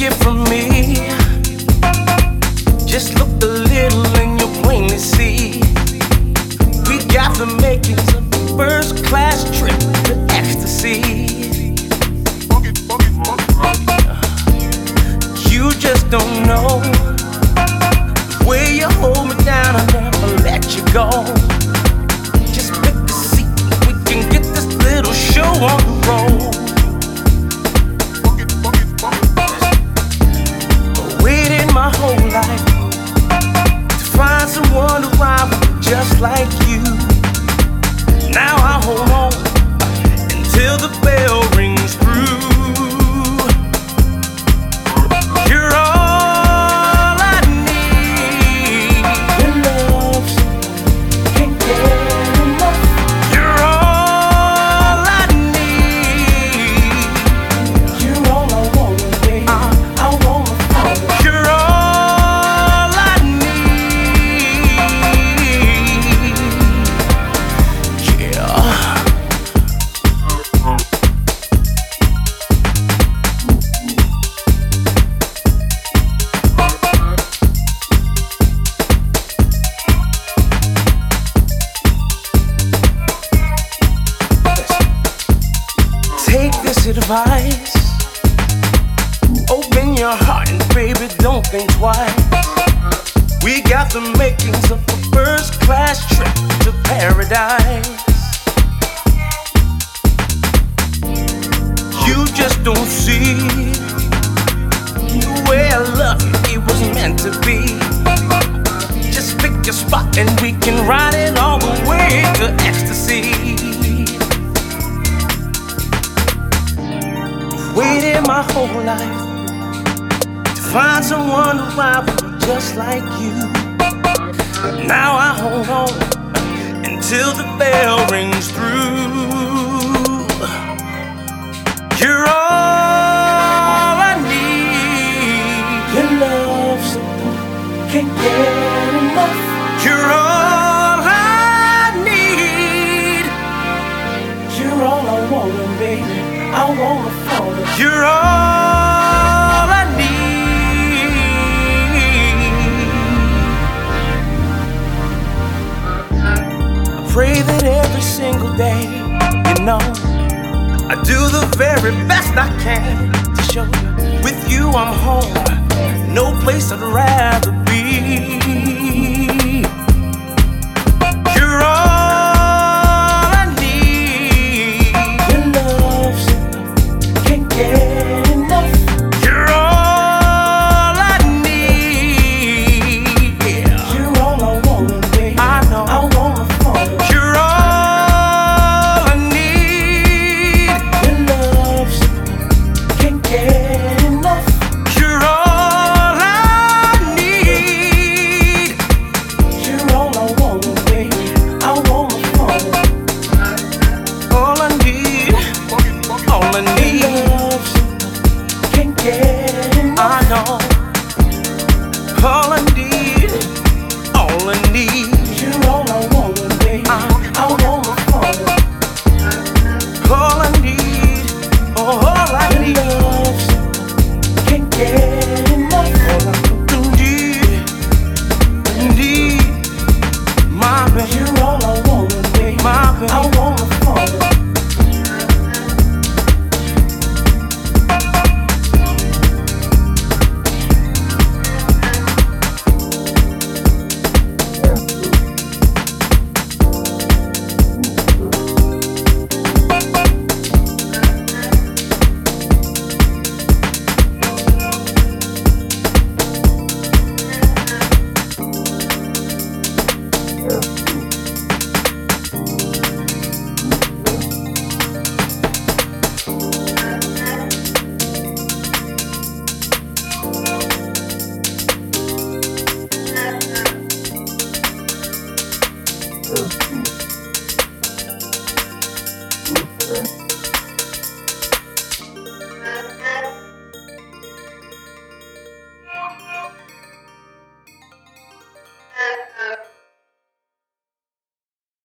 it from me. Just look a little and you'll plainly see. We got the makings of a first class trip to ecstasy. You just don't know the way you hold me down, I'll never let you go. Just pick a seat, we can get this little show on the road. Waited my whole life to find someone to ride with just like you. Now I hold on until the bell rings through. You're all I need. Your love, can't get enough. You're all I need. You're all I want, baby. I wanna find you. You're all I need. Yeah. Take this advice, open your heart and baby don't think twice. We got the makings of a first class trip to paradise. You just don't see the way I love you, it was meant to be. Just pick your spot and we can ride it all the way to ecstasy. Waited my whole life to find someone to ride with me just like you. Now I hold on until the bell rings through. You're all I need. Your love, so can't get enough. You're all I need. You're all I want, baby. I wanna follow. You're all I need. I pray that every single day, you know, I do the very best I can to show you. With you I'm home, no place I'd rather be.